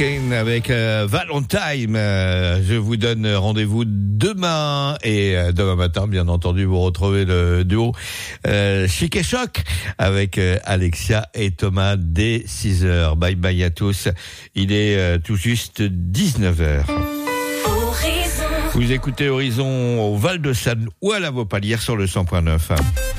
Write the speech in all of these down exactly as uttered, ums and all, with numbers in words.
Kane avec euh, Valentine. Euh, je vous donne rendez-vous demain et euh, demain matin, bien entendu, vous retrouvez le duo euh, Chic et Choc avec euh, Alexia et Thomas dès six heures. Bye bye à tous. Il est euh, tout juste dix-neuf heures. Horizon. Vous écoutez Horizon au Val-de-Sanne ou à la Vaupalière sur le cent point neuf.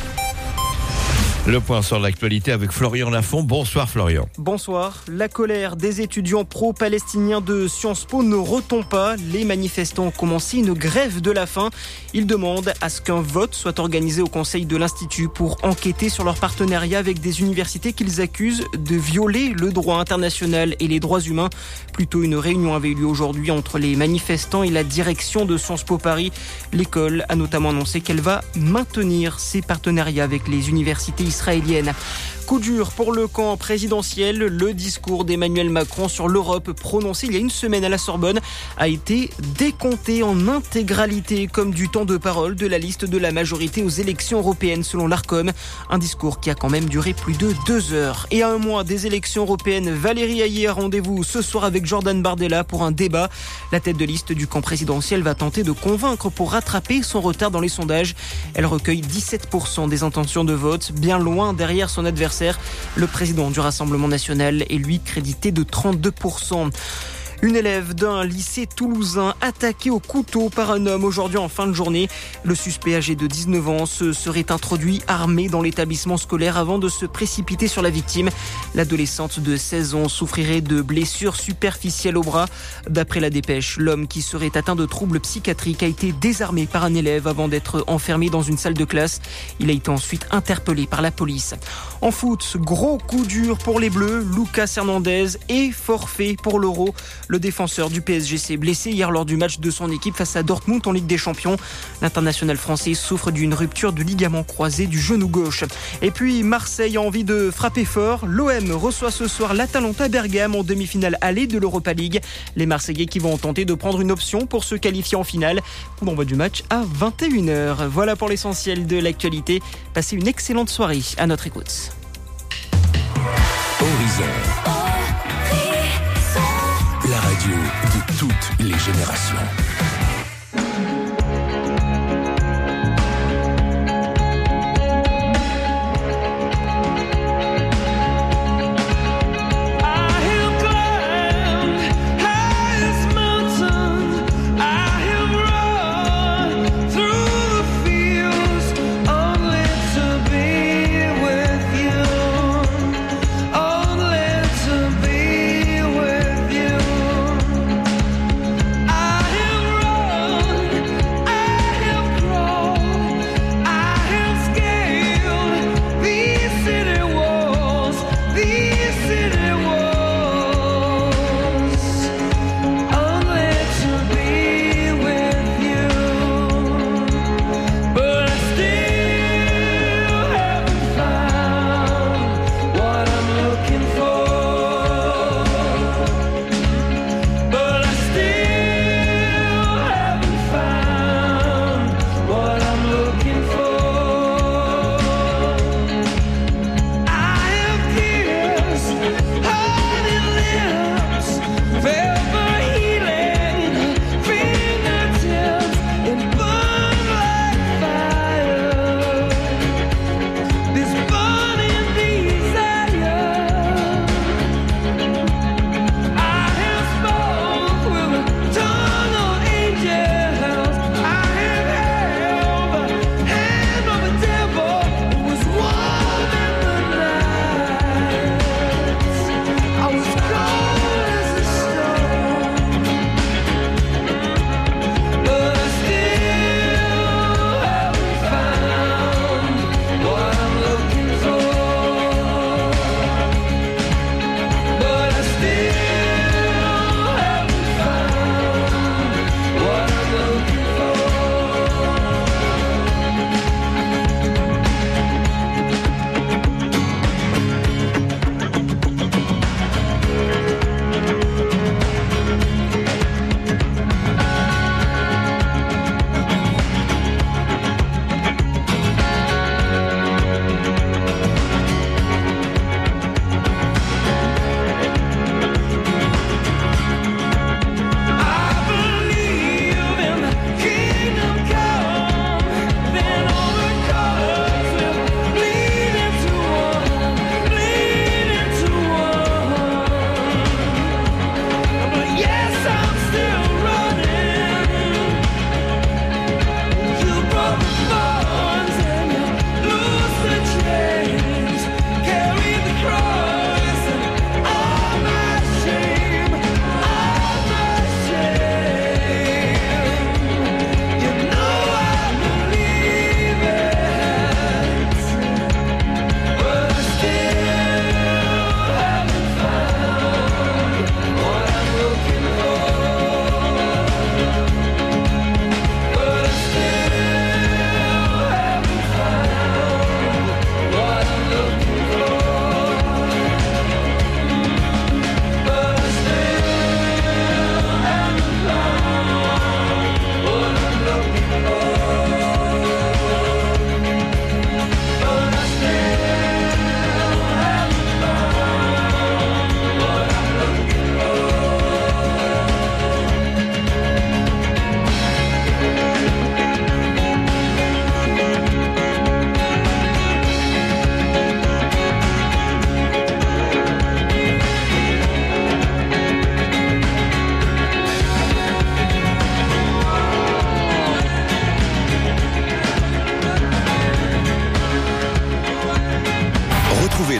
Le point sur l'actualité avec Florian Lafont. Bonsoir Florian. Bonsoir. La colère des étudiants pro-palestiniens de Sciences Po ne retombe pas. Les manifestants ont commencé une grève de la faim. Ils demandent à ce qu'un vote soit organisé au Conseil de l'Institut pour enquêter sur leur partenariat avec des universités qu'ils accusent de violer le droit international et les droits humains. Plutôt, une réunion avait eu lieu aujourd'hui entre les manifestants et la direction de Sciences Po Paris. L'école a notamment annoncé qu'elle va maintenir ses partenariats avec les universités israélienne. Coup dur pour le camp présidentiel. Le discours d'Emmanuel Macron sur l'Europe prononcé il y a une semaine à la Sorbonne a été décompté en intégralité comme du temps de parole de la liste de la majorité aux élections européennes selon l'Arcom. Un discours qui a quand même duré plus de deux heures. Et à un mois des élections européennes, Valérie Hayer a rendez-vous ce soir avec Jordan Bardella pour un débat. La tête de liste du camp présidentiel va tenter de convaincre pour rattraper son retard dans les sondages. Elle recueille dix-sept pour cent des intentions de vote, bien loin derrière son adversaire. Le président du Rassemblement national est lui crédité de trente-deux pour cent. Une élève d'un lycée toulousain attaquée au couteau par un homme aujourd'hui en fin de journée. Le suspect âgé de dix-neuf ans se serait introduit armé dans l'établissement scolaire avant de se précipiter sur la victime. L'adolescente de seize ans souffrirait de blessures superficielles au bras. D'après la dépêche, l'homme qui serait atteint de troubles psychiatriques a été désarmé par un élève avant d'être enfermé dans une salle de classe. Il a été ensuite interpellé par la police. En foot, gros coup dur pour les Bleus. Lucas Hernandez est forfait pour l'Euro. Le défenseur du P S G s'est blessé hier lors du match de son équipe face à Dortmund en Ligue des Champions. L'international français souffre d'une rupture du ligament croisé du genou gauche. Et puis Marseille a envie de frapper fort. L'O M reçoit ce soir l'Atalanta Bergame en demi-finale allée de l'Europa League. Les Marseillais qui vont tenter de prendre une option pour se qualifier en finale. On envoie du match à vingt et une heures. Voilà pour l'essentiel de l'actualité. Passez une excellente soirée à notre écoute. Horizon. La radio de toutes les générations. I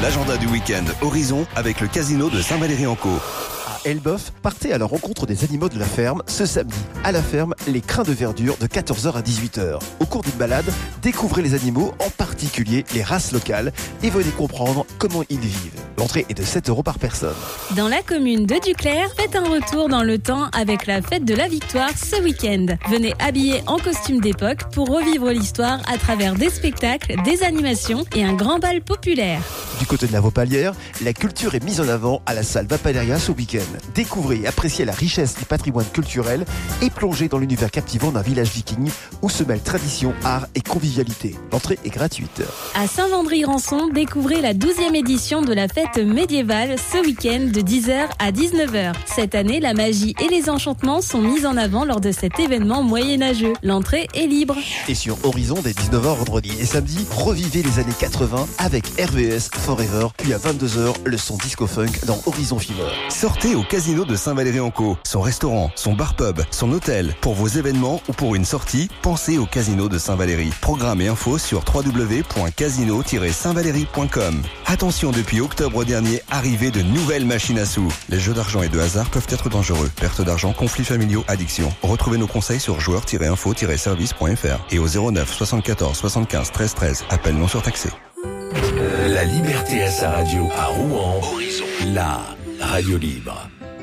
l'agenda du week-end Horizon avec le casino de Saint-Valery-en-Caux. À Elbeuf, partez à la rencontre des animaux de la ferme ce samedi. À la ferme, les crins de verdure de quatorze heures à dix-huit heures. Au cours d'une balade, découvrez les animaux, en particulier les races locales, et venez comprendre comment ils vivent. L'entrée est de sept euros par personne. Dans la commune de Duclair, faites un retour dans le temps avec la fête de la victoire ce week-end. Venez habillés en costume d'époque pour revivre l'histoire à travers des spectacles, des animations et un grand bal populaire. Du côté de la Vaupalière, la culture est mise en avant à la salle Vapaleria ce week-end. Découvrez et appréciez la richesse du patrimoine culturel et plongez dans l'univers captivant d'un village viking où se mêlent tradition, art et convivialité. L'entrée est gratuite. À Saint-Vendry-Rançon, découvrez la douzième édition de la fête médiévale ce week-end de dix heures à dix-neuf heures. Cette année, la magie et les enchantements sont mis en avant lors de cet événement moyenâgeux. L'entrée est libre. Et sur Horizon, dès dix-neuf heures vendredi et samedi, revivez les années quatre-vingts avec R V S Forever, puis à vingt-deux heures, le son disco-funk dans Horizon Fever. Sortez au casino de Saint-Valery-en-Caux. Son restaurant, son bar-pub, son hôtel. Pour vos événements ou pour une sortie, pensez au casino de Saint-Valery. Programme et infos sur w w w point casino tiret saint valery point com. Attention, depuis octobre dernier, arrivée de nouvelles machines à sous. Les jeux d'argent et de hasard peuvent être dangereux. Perte d'argent, conflits familiaux, addiction. Retrouvez nos conseils sur joueurs tiret info tiret service point f r et au zéro neuf soixante-quatorze soixante-quinze treize treize. Appel non surtaxé. La liberté à sa radio à Rouen. Horizon. La radio libre.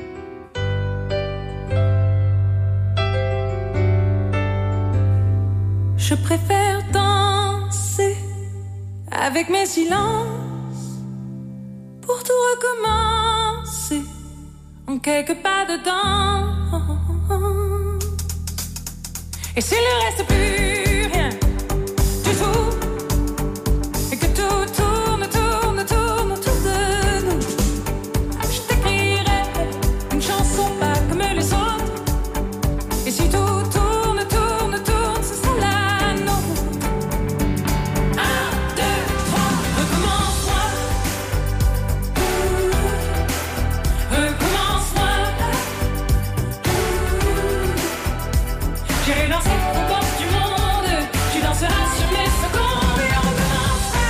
Je préfère danser avec mes silences pour tout recommencer en quelques pas dedans. Et s'il ne reste plus rien du tout et que tout tourne, tourne, tourne autour de nous, je t'écrirai une chanson pas comme les autres. Et si tout tourne, tourne, tourne, ce sera la nôtre. Un, deux, trois, recommence-moi. Recommence-moi. J'irai danser au bord du monde. Tu danseras sur mes secondes. Et on recommencera.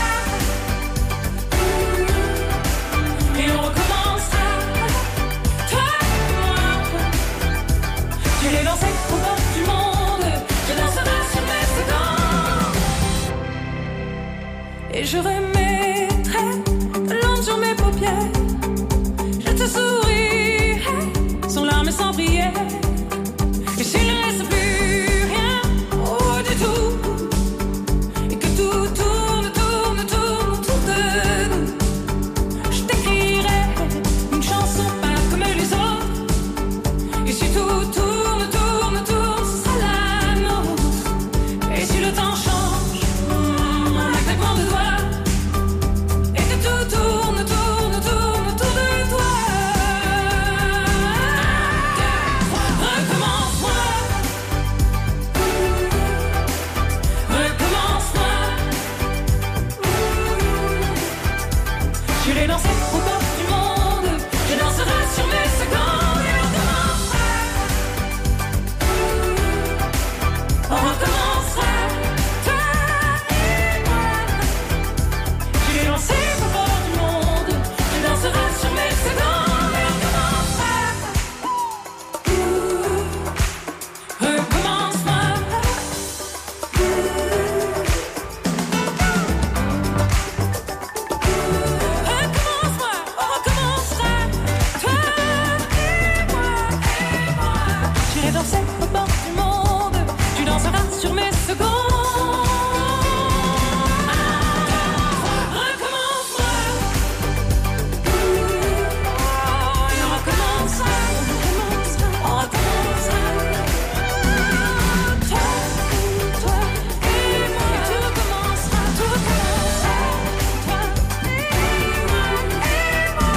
Et on recommencera. Toi et moi. J'irai danser au bord du monde. Tu danseras sur mes secondes. Et je remettrai de l'encre sur mes paupières. Je te sourirai sans larmes et sans prière. Et s'il ne reste plus rien, oh du tout, et que tout tourne, tourne, tourne autour de nous, je t'écrirai une chanson pas comme les autres. Et si tout tourne, tourne, tourne, ce sera la nôtre. Et si le temps change, mm, un claquement de doigts, et que tout tourne, tourne, tourne autour de toi. Recommence-moi. Recommence-moi. J'irai danser au bord du monde. Je danserai sur mes secondes. Et on recommencera. On recommencera. Toi et moi. J'irai danser au bord du monde. Je danserai sur mes secondes. Et on recommencera. Recommence-moi. Recommence-moi, on recommencera. Toi et moi, et moi. J'irai danser au bord du monde. Tu danseras sur mes secondes. Recommence-moi. Et on recommencera. On recommencera. Toi, toi et moi. Et tout recommencera. Tout recommencera. Toi et moi, et moi.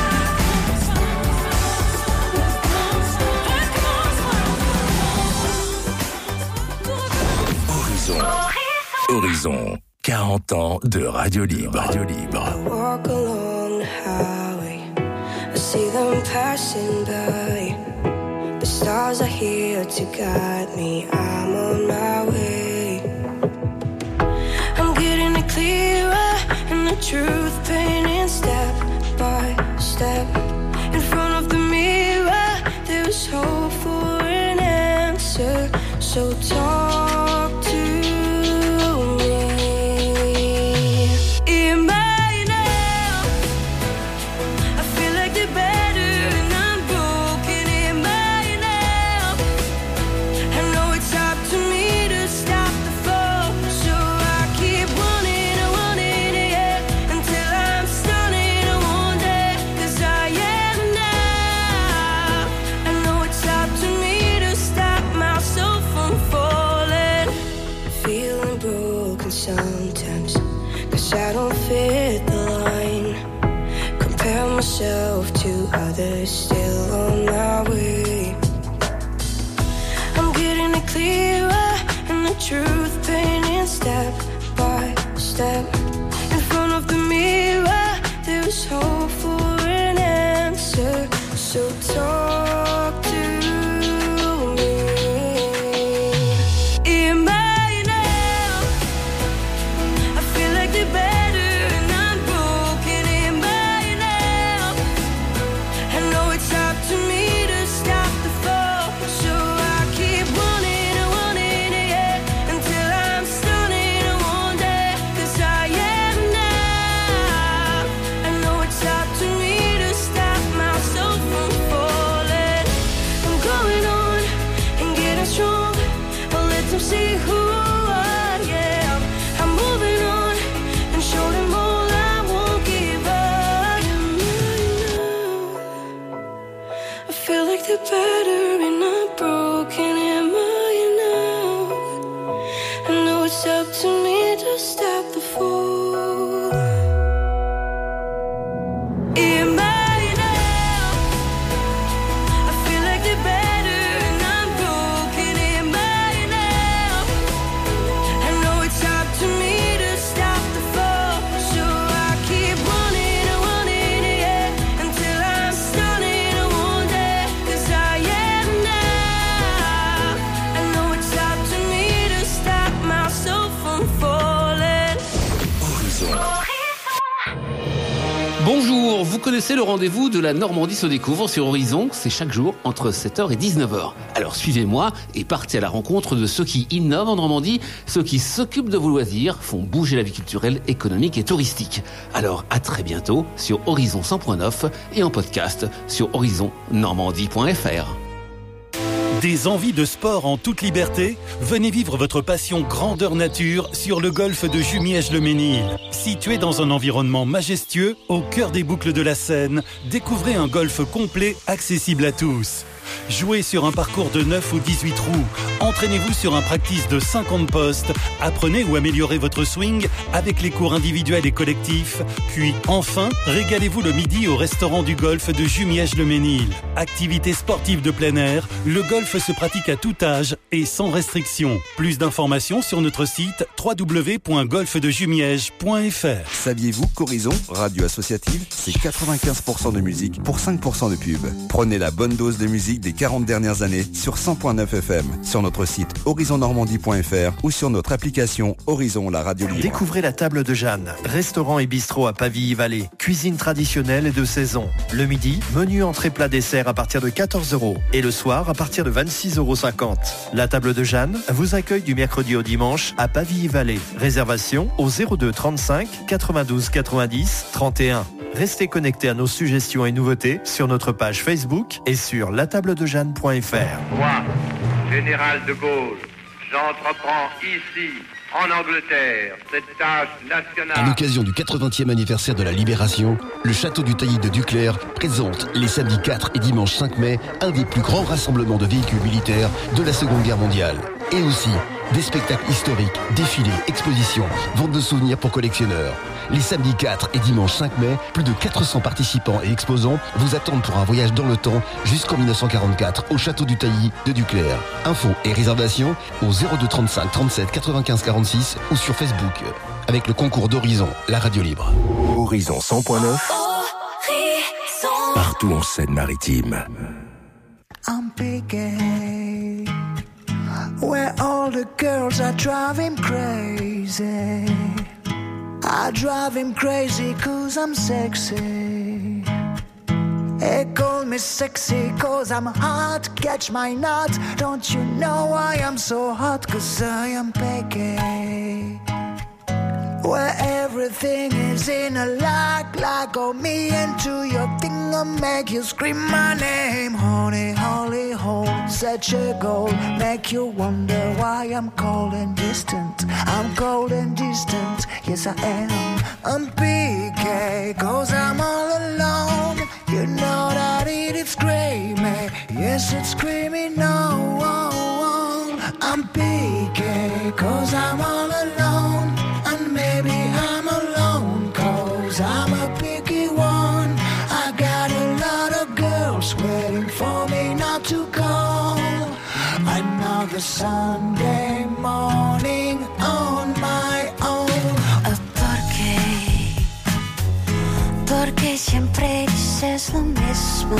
Horizon. Horizon. quarante ans de radio libre. Radio libre. Walk along the highway, I see them passing by. The stars are here to guide me, I'm on my way. I'm getting it clearer, and the truth painting steps talk to me. Hear me now. I feel like the better and I'm broken. Hear me now. I know it's up to me to stop the fall, so I keep running and running, yeah, until I'm stunning one day, 'cause I am now. I know it's up to me to stop myself from falling. Feeling broken sometimes, 'cause I don't fit the line. Compare myself to others still on my way. I'm getting it clearer, and the truth painting step by step. In front of the mirror, there's hope for an answer. So talk to me. Hear me now. I feel like the better and I'm broken. Hear me now. I know it's up to me to stop the fall, so I keep running and running, yeah, until I'm stunning one day, 'cause I am now. I know it's up to me to stop myself from falling. I'm going on and getting strong. I'll let them see who I am. I'm moving on and show them all I won't give up. I feel like the better and I'm broken. Am I enough? I know it's up to me to stop the fall. Hear me now. I feel like the better and I'm broken. Hear me now. I know it's up to me to stop the fall, so I keep running and running, yeah, until I'm stunning one day, 'cause I am now. I know it's up to me to stop myself from falling. Bonjour, vous connaissez le rendez-vous de la Normandie se découvre sur Horizon, c'est chaque jour entre sept heures et dix-neuf heures. Alors suivez-moi et partez à la rencontre de ceux qui innovent en Normandie, ceux qui s'occupent de vos loisirs, font bouger la vie culturelle, économique et touristique. Alors à très bientôt sur Horizon cent point neuf et en podcast sur horizon normandie point f r. Des envies de sport en toute liberté? Venez vivre votre passion grandeur nature sur le golfe de Jumièges-le-Mesnil. Situé dans un environnement majestueux, au cœur des boucles de la Seine, découvrez un golfe complet accessible à tous. Jouez sur un parcours de neuf ou dix-huit trous. Entraînez-vous sur un practice de cinquante postes. Apprenez ou améliorez votre swing avec les cours individuels et collectifs. Puis enfin, régalez-vous le midi au restaurant du golfe de Jumièges-le-Mesnil. Activité sportive de plein air, le golfe se pratique à tout âge et sans restriction. Plus d'informations sur notre site w w w point golfe de jumièges point f r. Saviez-vous qu'Horizon, radio associative, c'est quatre-vingt-quinze pour cent de musique pour cinq pour cent de pub. Prenez la bonne dose de musique des quarante dernières années sur cent point neuf F M, sur notre site horizon normandie point f r ou sur notre application Horizon, la radio libre. Découvrez la table de Jeanne, restaurant et bistrot à Pavilly-Vallée. Cuisine traditionnelle et de saison. Le midi, menu entrée plat dessert à partir de quatorze euros et le soir à partir de vingt-six euros cinquante. La table de Jeanne vous accueille du mercredi au dimanche à Pavilly-Vallée. Réservation au zéro deux trente-cinq quatre-vingt-douze quatre-vingt-dix trente et un. Restez connectés à nos suggestions et nouveautés sur notre page Facebook et sur la table de jeanne point f r. Moi, général de Gaulle, j'entreprends ici, en Angleterre, cette tâche nationale. À l'occasion du quatre-vingtième anniversaire de la Libération, le château du Taillis de Duclerc présente les samedis quatre et dimanche cinq mai un des plus grands rassemblements de véhicules militaires de la Seconde Guerre mondiale. Et aussi des spectacles historiques, défilés, expositions, vente de souvenirs pour collectionneurs. Les samedis quatre et dimanche cinq mai, plus de quatre cents participants et exposants vous attendent pour un voyage dans le temps jusqu'en mille neuf cent quarante-quatre au château du Taillis de Duclerc. Infos et réservations au zéro deux trente-cinq trente-sept quatre-vingt-quinze quarante-six ou sur Facebook avec le concours d'Horizon, la radio libre. Horizon cent point neuf. Partout en Seine-Maritime. I'm picking where all the girls are driving crazy. I drive him crazy cause I'm sexy. They call me sexy cause I'm hot, catch my nut. Don't you know why I'm so hot? Cause I am Peggy. Where everything is in a lock, lock on me into your thing and make you scream my name. Honey, holy hole, such a goal, make you wonder why I'm cold and distant. I'm cold and distant, yes I am. I'm P K, cause I'm all alone. You know that it is screaming, yes it's screaming no. Oh, oh. I'm P K, cause I'm all alone. Maybe I'm alone, cause I'm a picky one. I got a lot of girls waiting for me not to call. Another Sunday morning on my own. Oh, ¿por qué? Porque siempre dices lo mismo.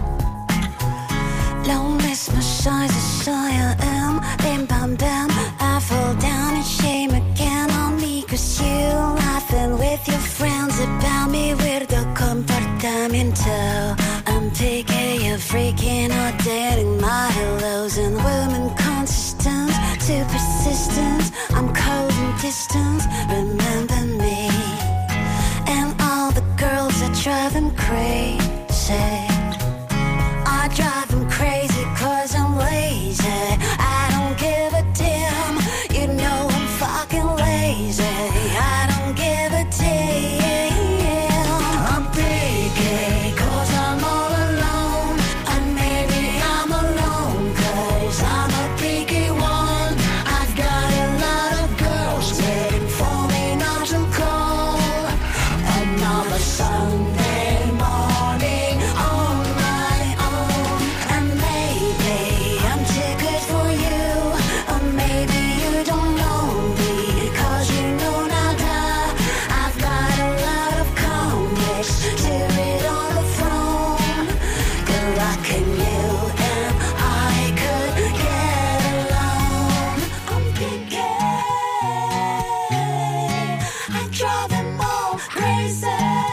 Lo mismo soy, so soy I am. Bim bam bam, I fall down in shame again on me. Cause you laughing with your friends about me. Weirdo comportamiento. I'm picky, you're freaking out, dating my hellos. And women consistent, too persistent. I'm cold and distant, remember me. And all the girls that drive them crazy. I drive them crazy cause I'm lazy. I don't give a damn, you know I'm fucking lazy. I don't give a damn. I'm picky cause I'm all alone. And maybe I'm alone cause I'm a picky one. I've got a lot of girls waiting for me not to call. Another Sunday morning on my own. And maybe I'm too good for you. Or maybe you don't know me cause you know nada. I've got a lot of complex to read on the phone. Good luck in you and I could get along. I'm picky, I drive them all crazy.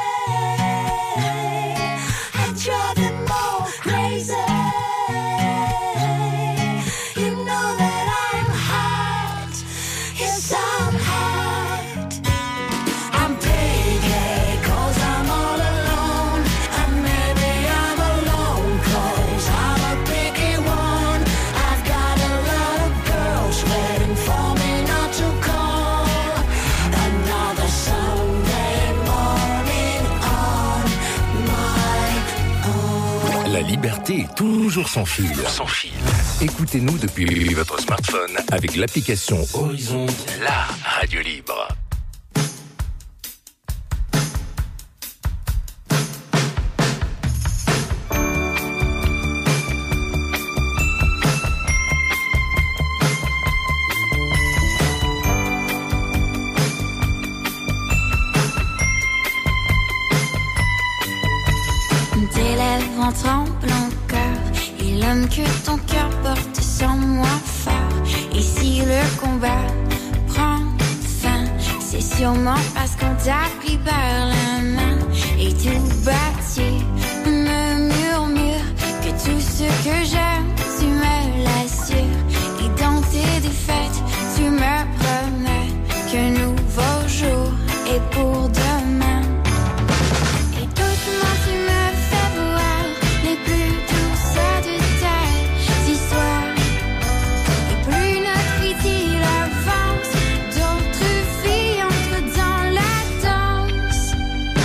I drive them all crazy. You know that I'm hot, yes I'm hot. I'm picky cause I'm all alone. And maybe I'm alone cause I'm a picky one. I've got a lot of girls waiting for me not to call. Another Sunday morning on my own. La liberté est toujours sans fil. Sans fil. Écoutez-nous depuis votre smartphone avec l'application Horizon, la radio libre. Tes lèvres en tremblant cœur, et l'homme que ton cœur porte sans moi fort. Et si le combat prend fin, c'est sûrement parce qu'on t'a pris par la main. Et tout bâti me murmure que tout ce que j'aime, tu me l'assures. Et dans tes défaites, tu me promets qu'un nouveau jour est pour demain. Et doucement tu me fais voir les plus douces de tes histoires. Et plus notre idylle avance, d'autres filles entrent dans la danse.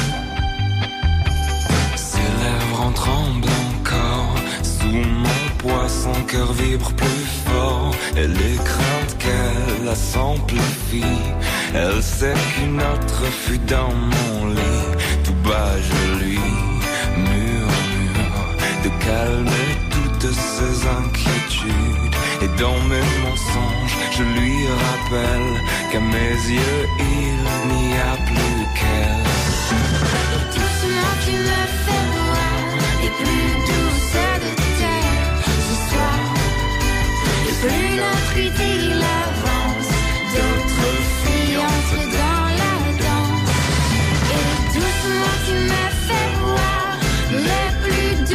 Ses lèvres en tremblent encore. Sous mon poids, son cœur vibre plus fort. Elle est crainte qu'elle la s'amplifie. Elle sait qu'une autre fut dans mon lit. Tout bas je lui murmure de calmer toutes ses inquiétudes. Et dans mes mensonges je lui rappelle qu'à mes yeux il n'y a plus qu'elle. Et doucement tu me fais voir les plus douces de tes histoires. Et plus notre idylle avance, d'autres filles entrent dans la danse. Et doucement tu me fais voir les plus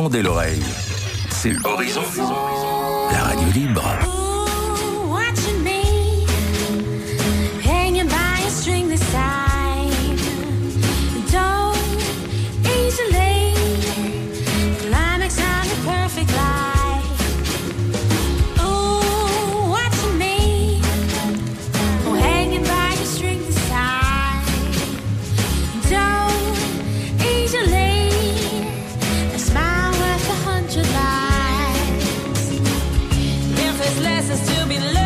tendez l'oreille. C'est Horizon, la radio libre. Ooh, watching me, hanging by a string this side. Don't easily climax on the perfect life. Ooh, watching me, oh, hanging by a string this side. Don't easily a smile worth a hundred lives. If there's lessons to be learned,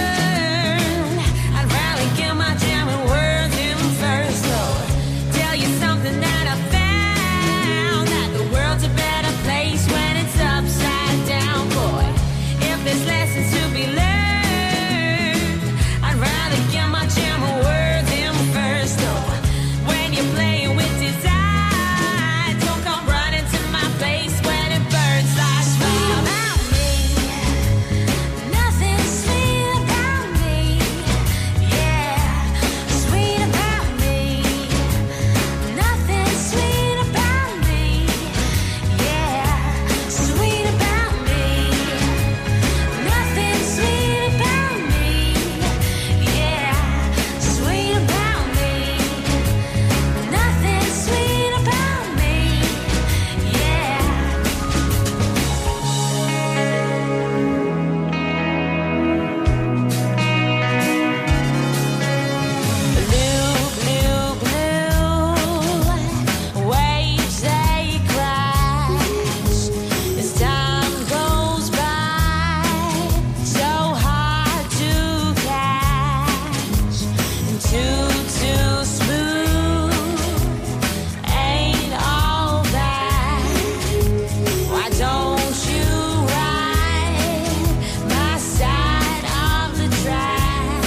I'd rather get my German words in first. Lord, tell you something that I found, that the world's a better place when it's upside down, boy. If there's lessons to be learned, I'd rather get my German words in first. Lord, when you're playing with desire, don't come running to my face when it burns like fire. About me, nothing sweet about me, yeah, sweet about me. Nothing sweet about me, yeah, sweet about me. Nothing sweet about me, yeah, sweet about me. Nothing sweet about me, yeah. Blue, blue, blue waves, they crash as time goes by. So hard to catch and too, too smooth. Ain't all that. Why don't you ride my side of the track?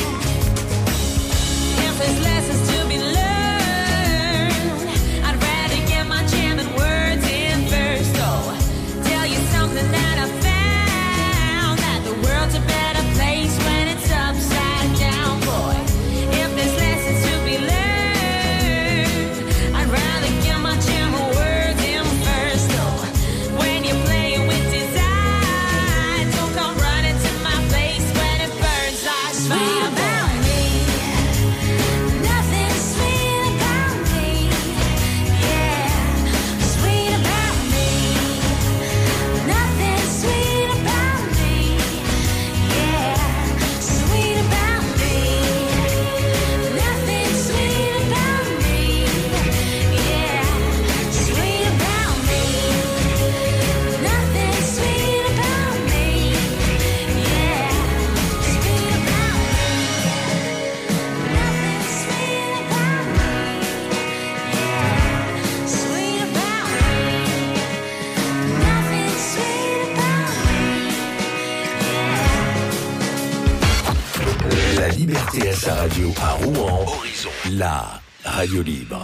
If there's lessons to be learned, I'd rather get my German words in first. Oh, tell you something that I found, that the world's a better place when it's upside down, boy. If there's lessons to be learned, I'd rather get my German words in first. Oh, when you're playing with desire, don't come running to my face when it burns like fire. About me, nothing sweet about me, yeah, sweet about me. Nothing sweet about me, yeah, sweet about me. Nothing sweet about me, yeah, sweet about me. Nothing sweet about me, yeah, sweet about me. Nothing sweet about me, yeah, sweet about me. Nothing sweet about me, La liberté à sa radio à Rouen. Horizon, la radio libre.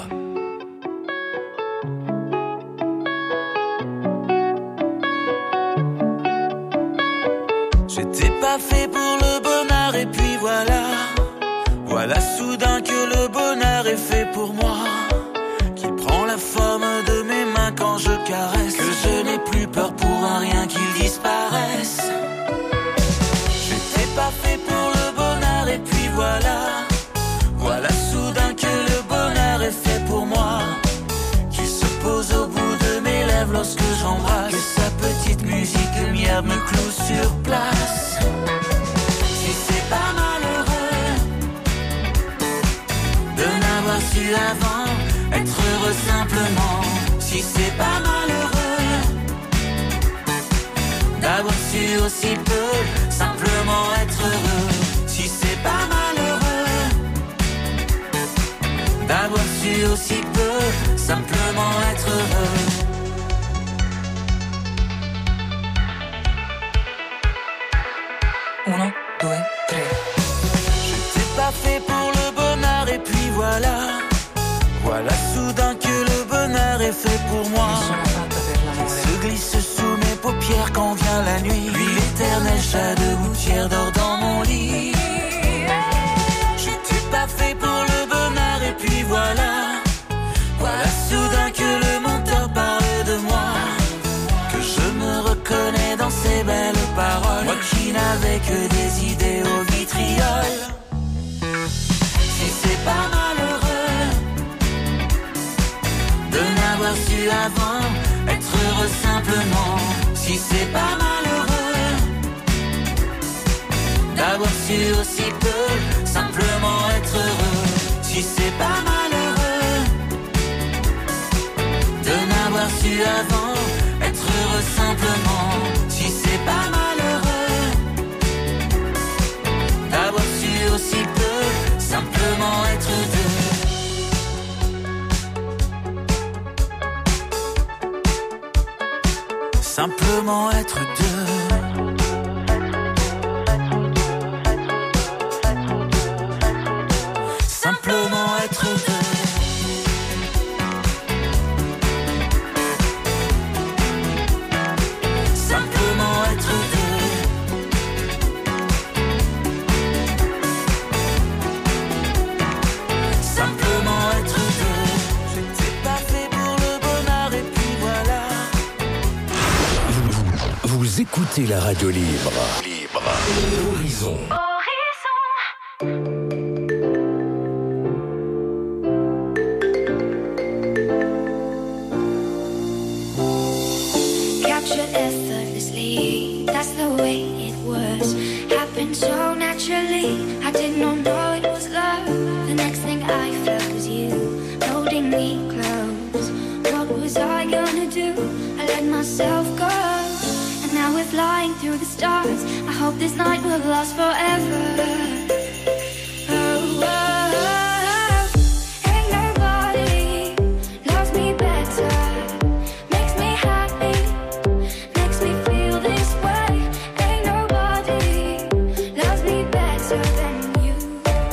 J'étais pas fait pour le bonheur et puis voilà. Voilà soudain que le bonheur est fait pour moi. Qu'il prend la forme de mes mains quand je caresse. Que je n'ai plus peur pour un rien qu'il disparaisse. J'étais pas fait pour le bonheur et puis voilà. Voilà soudain que le bonheur est fait pour moi. Qu'il se pose au bout de mes lèvres lorsque j'embrasse. Que sa petite musique lumière me cloue sur place. Si c'est pas malheureux de n'avoir su avant être heureux simplement. Si c'est pas malheureux d'avoir su aussi peu simplement être heureux. Si c'est pas malheureux d'avoir su aussi peu simplement être heureux. Uno, deux, trois. J'étais pas fait pour le bonheur et puis voilà. Voilà soudain que le bonheur est fait pour moi. Il se glisse sous mes paupières quand vient la nuit. Lui l'éternel chat de gouttière dort dans mon lit. J'étais pas fait pour le bonheur et puis voilà. Voilà soudain que le menteur parle de moi. Que n'avais que des idées au vitriol. Si c'est pas malheureux de n'avoir su avant être heureux simplement, si c'est pas malheureux d'avoir su aussi peu simplement être heureux, si c'est pas malheureux de n'avoir su avant être heureux simplement, si c'est pas malheureux d'avoir su aussi peu simplement être deux, simplement être deux. Simplement être deux. Simplement être deux. Simplement être deux. J'étais pas fait pour le bonheur et puis voilà. Vous, vous écoutez la radio libre. Libre. Horizon. Captured effortlessly, that's the way it was. Happened so naturally, I did not know it was love. The next thing I felt was you, holding me close. What was I gonna do? I let myself go. And now we're flying through the stars. I hope this night will last forever. Oh, oh, oh. Ain't nobody loves me better. Makes me happy, makes me feel this way. Ain't nobody loves me better than you.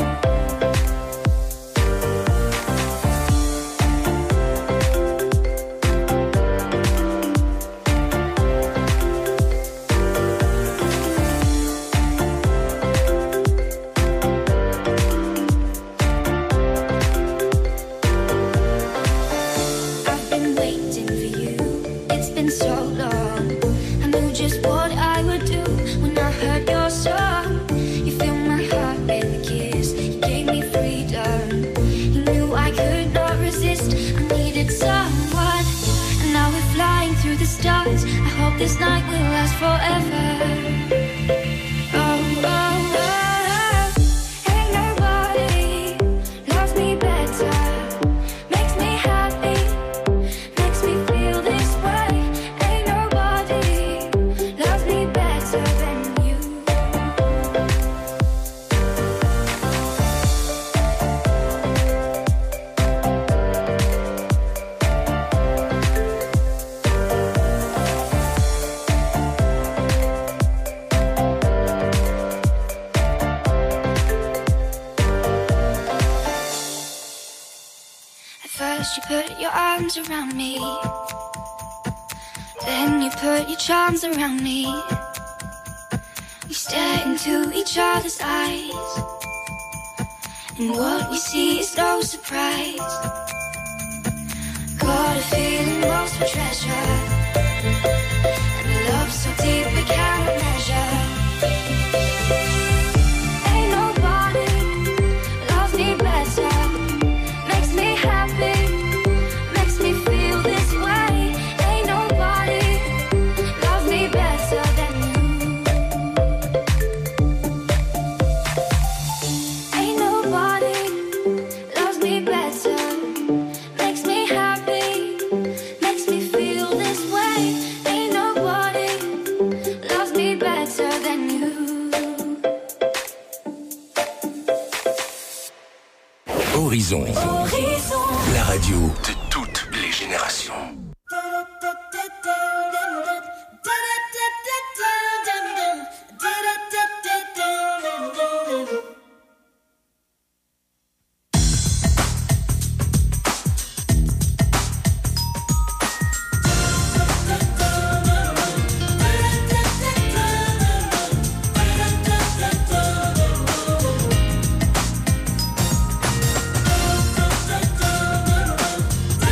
I've been waiting for you, it's been so long. I knew just what I would do when I heard your song. You filled my heart with a kiss, you gave me freedom. You knew I could not resist, I needed someone. And now we're flying through the stars. I hope this night will last forever. Oh, oh, oh. Ain't nobody loves me better. Makes me happy, makes me feel this way. Ain't nobody loves me better than you. At first you put your arms around me, then you put your charms around me. We stare into each other's eyes, and what we see is no surprise. Got a feeling lost for treasure, and a love so deep we cannot measure. Ain't nobody loves me better. Makes me happy, makes me feel this way. Ain't nobody loves me better than you. Ain't nobody loves me better. Makes me happy, makes me feel this way. Ain't nobody loves me better than you. Horizon. Horizon. La radio de toutes les générations. Da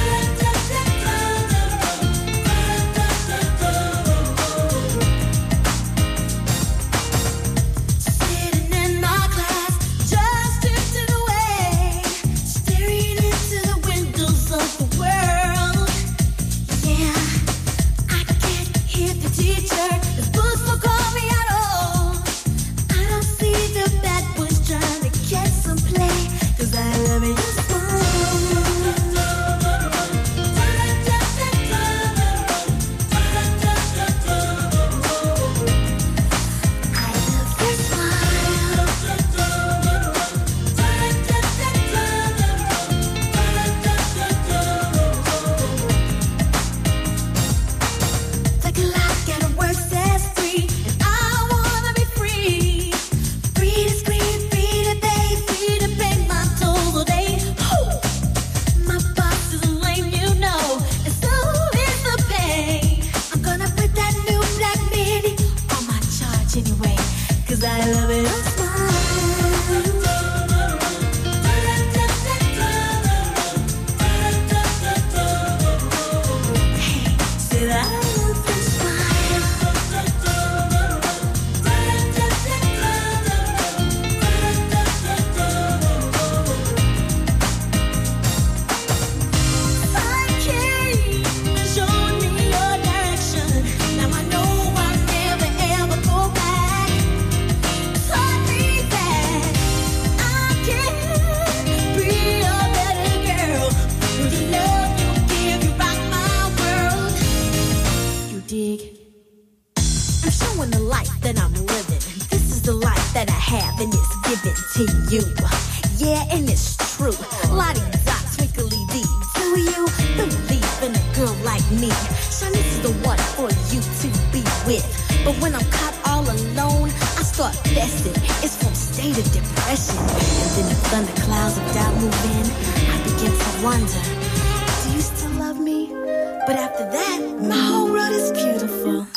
giving to you. Yeah, and it's true. Lottie dot, twinkly dee. Do you believe in a girl like me? Shanice is the one for you to be with. But when I'm caught all alone, I start festing. It's from state of depression. And then the thunderclouds of doubt move in. I begin to wonder, do you still love me? But after that, my whole world is beautiful.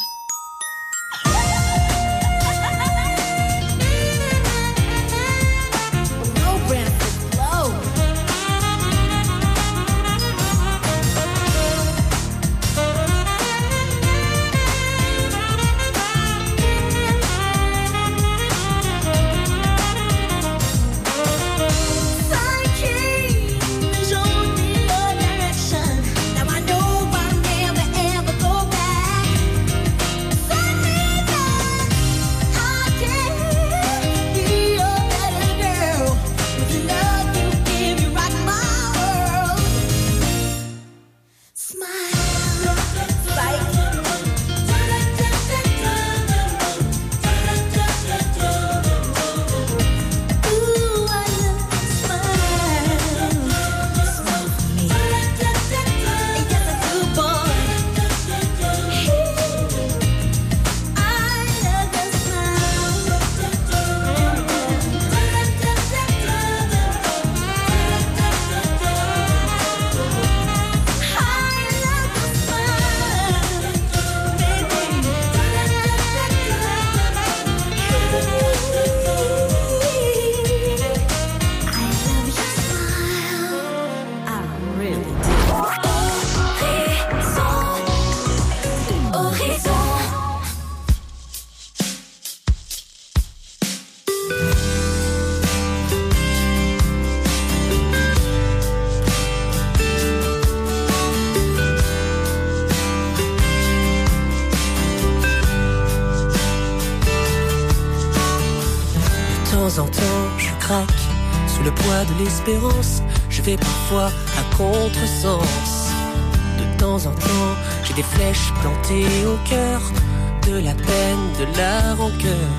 De l'espérance, je vais parfois à contresens. De temps en temps, j'ai des flèches plantées au cœur, de la peine, de la rancœur.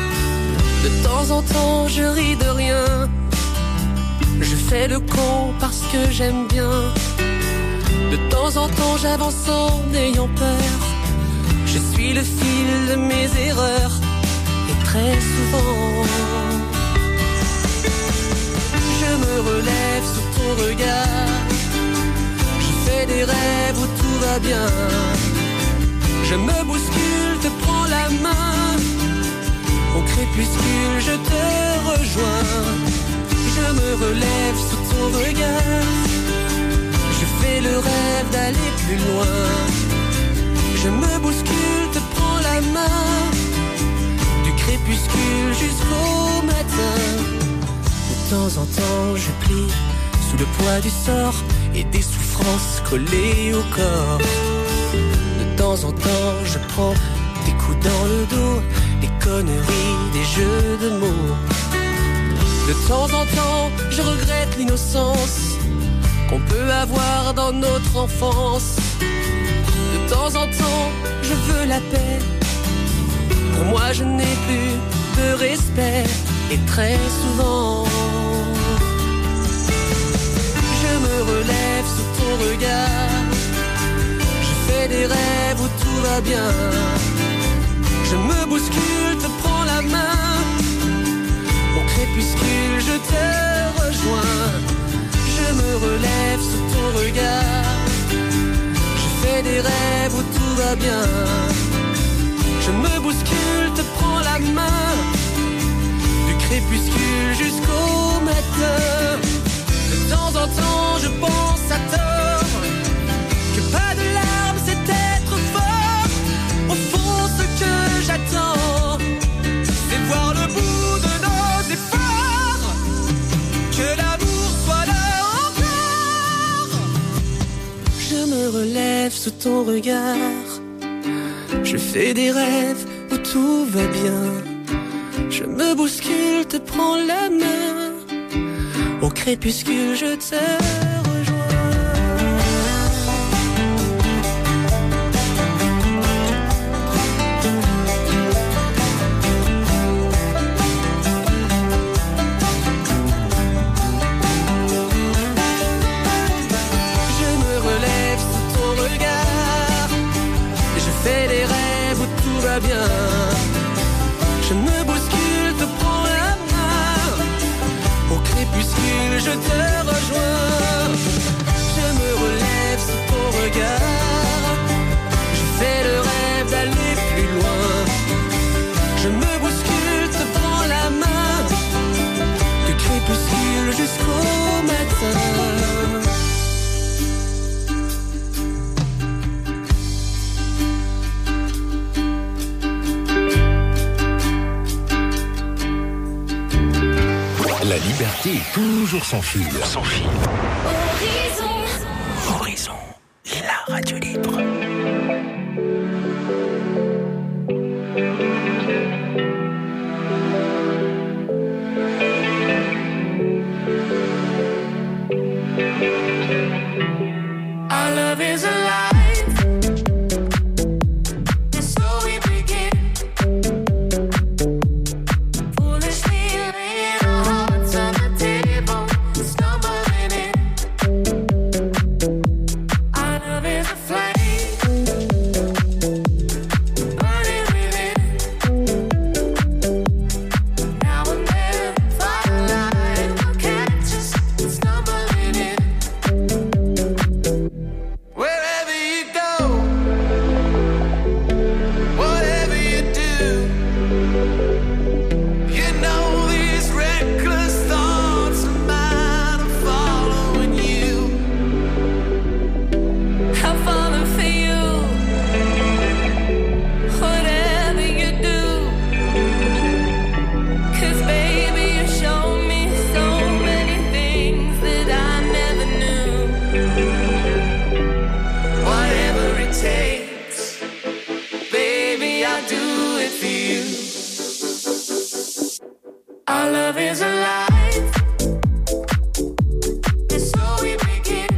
De temps en temps, je ris de rien. Je fais le con parce que j'aime bien. De temps en temps, j'avance en ayant peur. Je suis le fil de mes erreurs. Et très souvent, je me relève sous ton regard. Je fais des rêves où tout va bien. Je me bouscule, te prends la main. Au crépuscule, je te rejoins. Je me relève sous ton regard. Je fais le rêve d'aller plus loin. Je me bouscule, te prends la main. Du crépuscule jusqu'au matin. De temps en temps je plie sous le poids du sort et des souffrances collées au corps. De temps en temps je prends des coups dans le dos, des conneries, des jeux de mots. De temps en temps je regrette l'innocence qu'on peut avoir dans notre enfance. De temps en temps je veux la paix. Pour moi je n'ai plus de respect. Et très souvent je me relève sous ton regard. Je fais des rêves où tout va bien. Je me bouscule, te prends la main. Au crépuscule je te rejoins. Je me relève sous ton regard. Je fais des rêves où tout va bien. Je me bouscule, te prends la main. Crépuscule jusqu'au matin. De temps en temps je pense à tort que pas de larmes c'est être fort. Au fond ce que j'attends c'est voir le bout de nos efforts. Que l'amour soit là encore. Je me relève sous ton regard. Je fais des rêves où tout va bien. Je me bouscule, te prends la main. Au crépuscule, je te rejoins. je te rejoins. Je me relève sous ton regard. Je fais le rêve d'aller plus loin. Je me bouscule, te prends la main. Du crépuscule jusqu'au matin. La liberté est toujours sans fil. Sans fil. Horizon. Horizon, la radio libre. Our love is alive. And so we begin. Foolishly laying our hearts on the table, stumbling in. Our love is a flame, burning within. Now and then, firelight will catch us, stumbling in. Wherever you go, whatever you do, you know these reckless thoughts of mine are following you. I'm falling for you, whatever you do. 'Cause baby, you show me so many things that I never knew. Whatever it takes, baby, I'll do it for you. Our love is alive, and so we begin.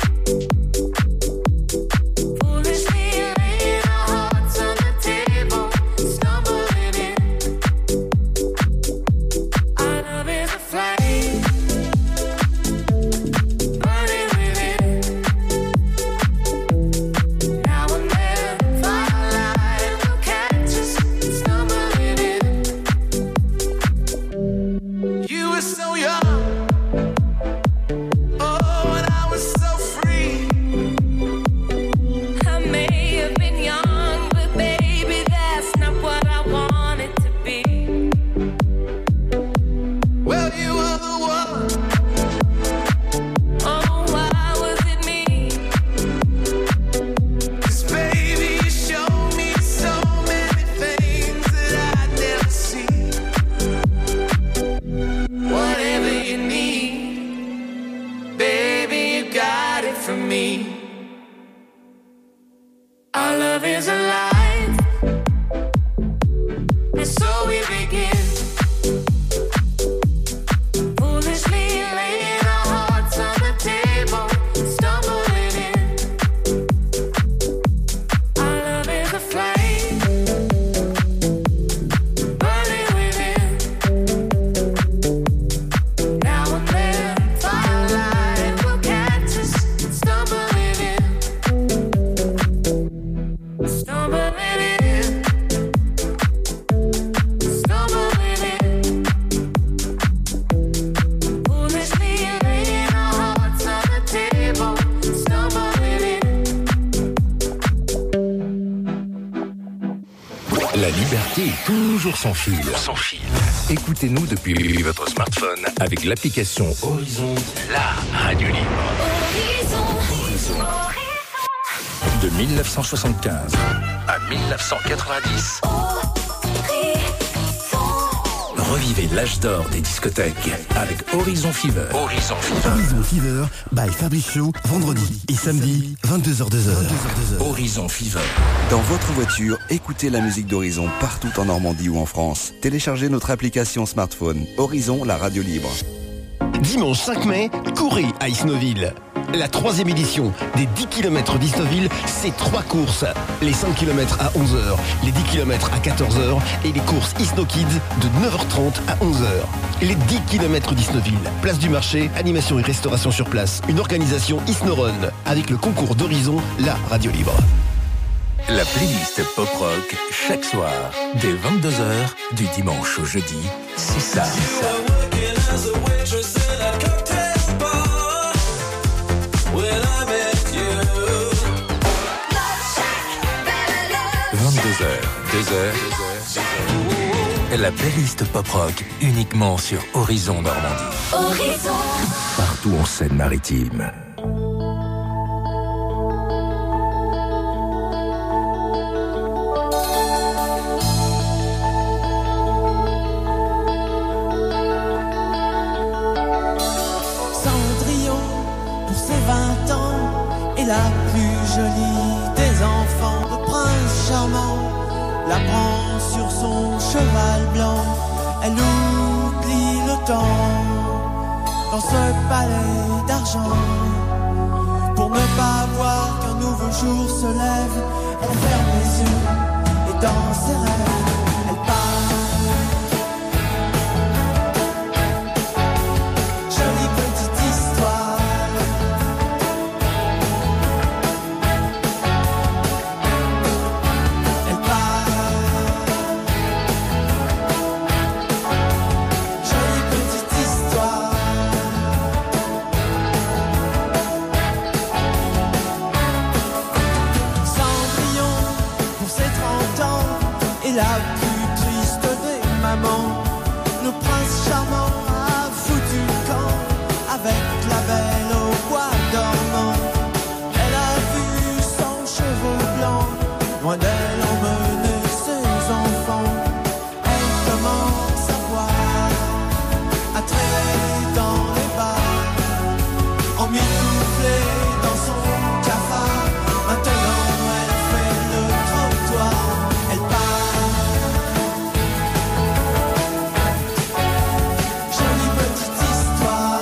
Foolishly laying our hearts on the table, stumbling in. Our love is a flame, burning within. Now and then, firelight will catch us, stumbling in. You were so young, oh, and I was so free. I may have been young, but baby, that's not what I wanted to be. Well, you were the one. Oh, why was it me? 'Cause baby, you showed me so many things that I'd never see. Whatever you need, baby, you got it from me. Our love is alive, and so we begin. Foolishly laying our hearts on the table, stumbling in. Our love is a flame, burning within. Now and then, firelight will catch us, stumbling in. Stumbling in. Stumbling in. Foolishly laying our hearts on the table, stumbling in. La liberté est toujours sans fil. Sans fil. Écoutez-nous depuis votre smartphone avec l'application Horizon, la radio libre. Horizon. De mille neuf cent soixante-quinze à mille neuf cent quatre-vingt-dix. Revivez l'âge d'or des discothèques avec Horizon Fever. Horizon Fever. Horizon Fever by Fabrice Show, vendredi et samedi, vingt-deux heures deux heures. Horizon Fever. Dans votre voiture, écoutez la musique d'Horizon partout en Normandie ou en France. Téléchargez notre application smartphone Horizon, la radio libre. Dimanche cinq mai, courez à Isnoville. La troisième édition des dix kilomètres d'Isnoville, c'est trois courses. Les cinq kilomètres à onze heures, les dix kilomètres à quatorze heures et les courses Isno Kids de neuf heures trente à onze heures. Les dix kilomètres d'Isnoville, place du marché, animation et restauration sur place. Une organisation Isnorun avec le concours d'Horizon, la radio libre. La playlist pop-rock chaque soir, dès vingt-deux heures, du dimanche au jeudi, c'est ça. C'est ça. La playlist pop-rock uniquement sur Horizon Normandie. Horizon. Partout en Seine-Maritime. Cendrillon, pour ses vingt ans, est la plus jolie des enfants. Le prince charmant la prend sur son cheval blanc. Elle oublie le temps dans ce palais d'argent. Pour ne pas voir qu'un nouveau jour se lève, elle ferme les yeux et dans ses rêves, elle part. Jolie petite histoire. Elle part. Jolie petite histoire. Cendrillon, pour ses trente ans, est la plus triste des mamans. Le prince charmant a foutu le camp avec la belle au bois dormant. Elle a vu son cheveu blanc, loin d'elle emmener ses enfants. Elle commence à boire, à traîner dans les bars, emmitouflée dans son cafard. Maintenant elle fait le trottoir, elle part. Jolie petite histoire.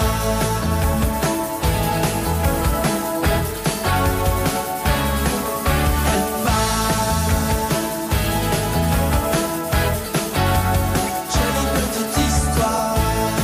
Elle part. Jolie petite histoire.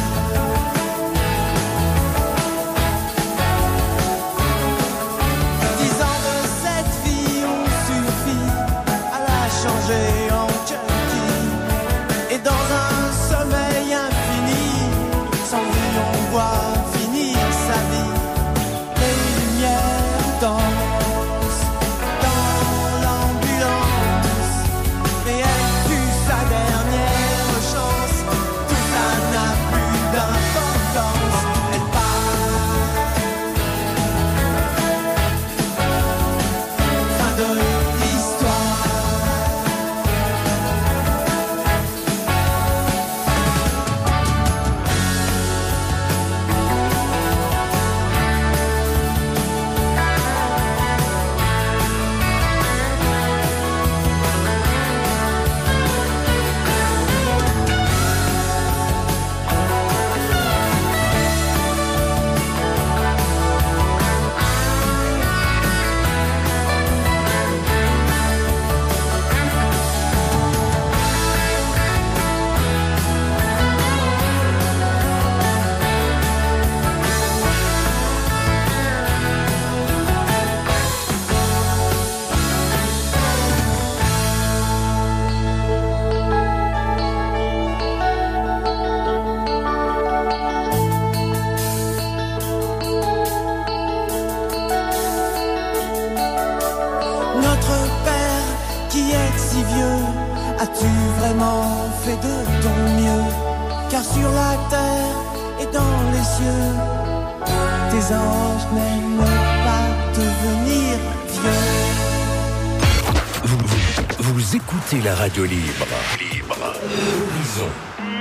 Dix ans de cette vie ont suffi à la changer en junkie. Et dans un sommeil infini, Cendrillon voit finir sa vie. Les lumières dansent dans l'ambulance, mais elle fut sa dernière chance. Tout ça n'a plus d'importance. Elle part. Fin de l'histoire. Notre Père qui est si vieux, as-tu vraiment fait de ton mieux? Car sur la terre et dans les cieux, tes anges n'aiment pas devenir vieux. Vous, vous, vous écoutez la radio libre. Libre. Horizon.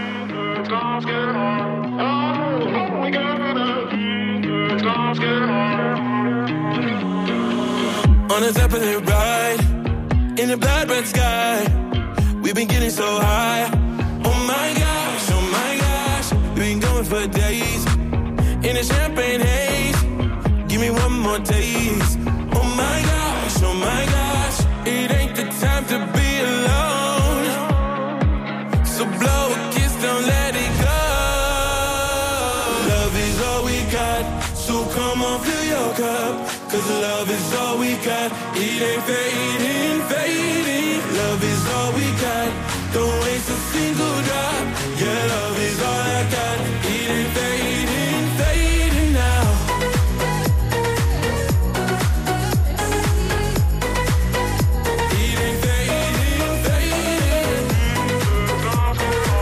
On the top of the ride, in the blood red sky, we've been getting so high. Oh my gosh, oh my gosh, we've been going for days, in a champagne haze. Give me one more taste. Oh my gosh, oh my gosh, it ain't the time to be alone. So blow a kiss, don't let it go. Love is all we got, so come on, fill your cup. Cause love is all we got. It ain't fading, fading. Love is all we got. Don't waste a single drop. Yeah, love is all I got. It ain't fading, fading now. It ain't fading, fading.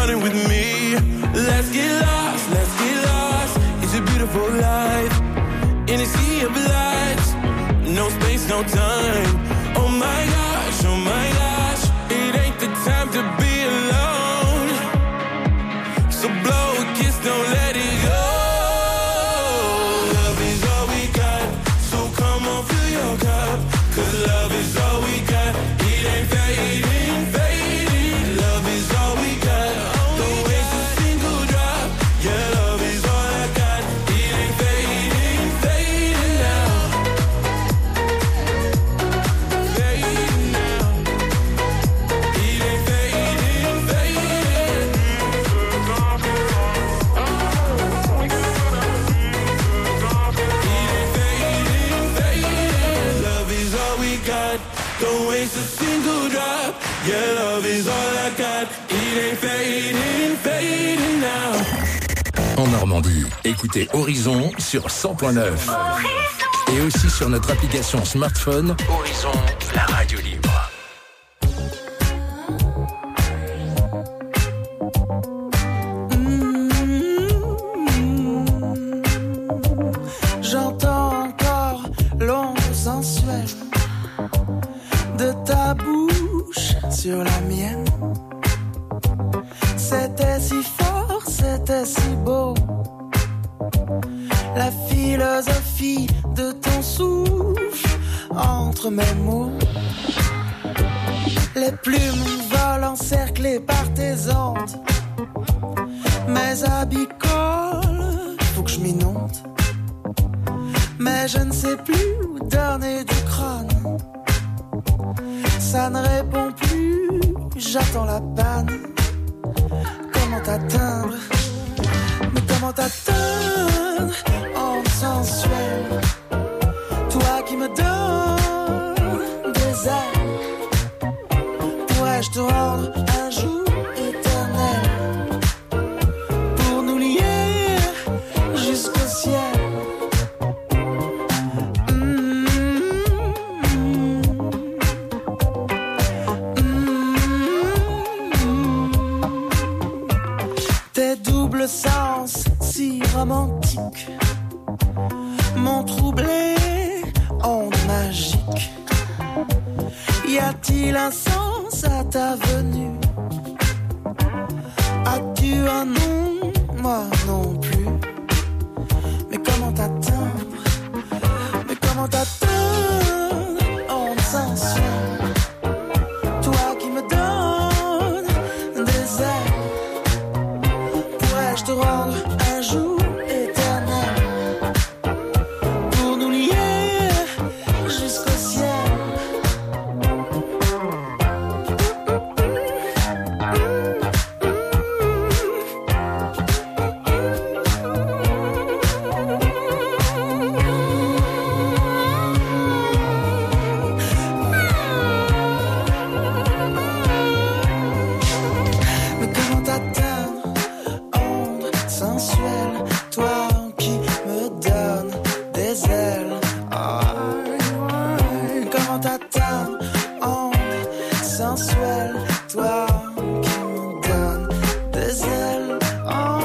running with me. Let's get lost, let's get lost. It's a beautiful life in a sea of lights. No space, no time. Oh my gosh, oh my gosh. It ain't the time to be alone. So blow a kiss, don't let it go. Love is all we got. So come on, fill your cup. Cause love is all we got. It ain't fading, fading. Love is all we got. Don't waste a single drop. Yeah, love is all I got. It ain't fading, fading now. Fading now. It ain't fading, fading. It ain't fading, fading. Love is all we got. Don't waste a single drop. Yeah, love is all I got. It ain't fading, fading now. En Normandie, écoutez Horizon sur cent point neuf. Et aussi sur notre application smartphone Horizon, la radio libre. J'entends encore l'onde sensuelle de ta bouche sur la mienne. C'était si fort, c'était si beau. La philosophie de ton souffle entre mes mots. Les plumes volent encerclées par tes ondes. Mes habits collent, faut que je m'inonde. Mais je ne sais plus où donner du crâne. Ça ne répond plus, j'attends la panne. Comment t'atteindre? Mais comment t'atteindre en sensuel? Toi qui me donnes des ailes, pourrais-je te rendre un jour éternel pour nous lier jusqu'au ciel? Le sens si romantique m'ont troublé en magique. Y a-t-il un sens à ta venue? As-tu un nom? Moi non plus. Mais comment t'atteindre? Mais comment t'atteindre en sensuel? Toi qui me donnes des ailes, pourrais-je te rendre un jour éternel pour nous lier jusqu'au ciel? Mais comment t'atteindre? Sensuel, toi qui me donnes des ailes. Ah, comment t'atteindre? Onde sensuelle, toi qui me donnes des ailes. Ah,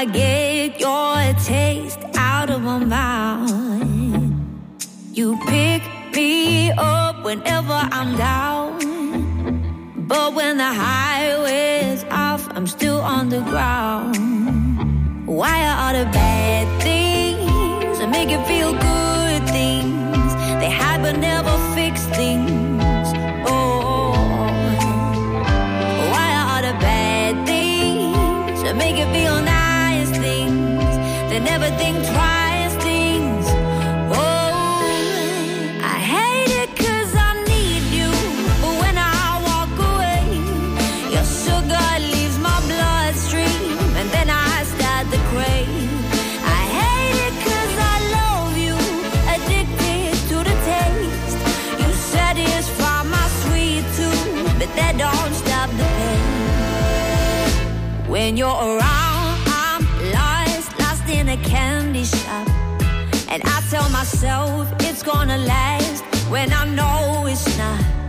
I get your taste out of my mouth. You pick me up whenever I'm down, but when the highway's off, I'm still on the ground. Why are all the bad things that make you feel good things? They hide but never fix things. Oh, why are all the bad things that make you feel nice things? They never think twice things. Oh, I hate it 'cause I need you, but when I walk away, your sugar leaves my bloodstream, and then I start to crave. I hate it 'cause I love you, addicted to the taste. You satisfy my sweet tooth, but that don't stop the pain. When you're around, I'm lost, lost in a candy shop, and I tell myself it's gonna last when I know it's not.